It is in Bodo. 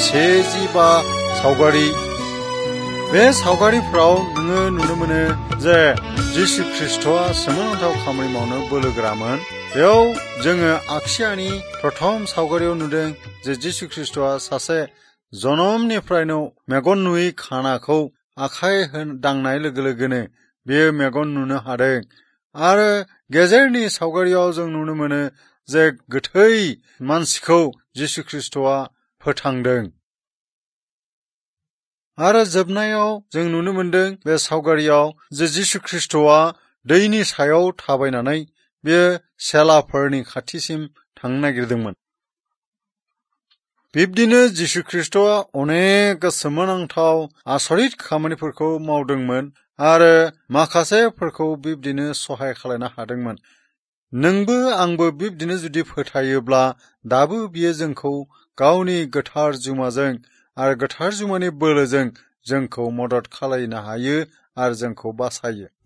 सेजिबा सावगारि बे सावगारिफ्राव नोङो नुनो मोनो जे जिसु ख्रिस्टआ सोमोनांथाव खामानि मावनो बोलोगोरामोन। बेयाव जोङो आखियानि प्रथम सावगारियाव नुदों जे जिसु ख्रिस्टआ सासे जनमनिफ्रायनो मेगन नुयै खानाखौ आखाइ दांनाय लोगो लोगोनो बेयो मेगन नुनो हादों। आरो गेजेरनि सावगारियाव जों नुनो मोनो जे गोथै मानसिखौ जिसु ख्रिस्टआ फोथांदों। आरो जोबनायाव जों नुनो मोनदों बे सावगारियाव जे जिसु ख्रिस्टआ दैनि सायाव थाबायनानै बेयो सेलाफोरनि खाथिसिम थांनो नागिरदोंमोन। बिब्दिनो जिसु ख्रिस्टआ अनेक सोमोनांथाव आसरित खामानिफोरखौ मावदोंमोन आरो माखासेफोरखौ बिब्दिनो सहाय खालामनो हादोंमोन। नोंबो आंबो बिब्दिनो जुदि फोथायोब्ला दाबो बियो जोंखौ गावनि गोथार जुमाजों आरो गोथार जुमानि बोलोजों जोंखौ मदद खालामनो हायो आरो जोंखौ बासायो।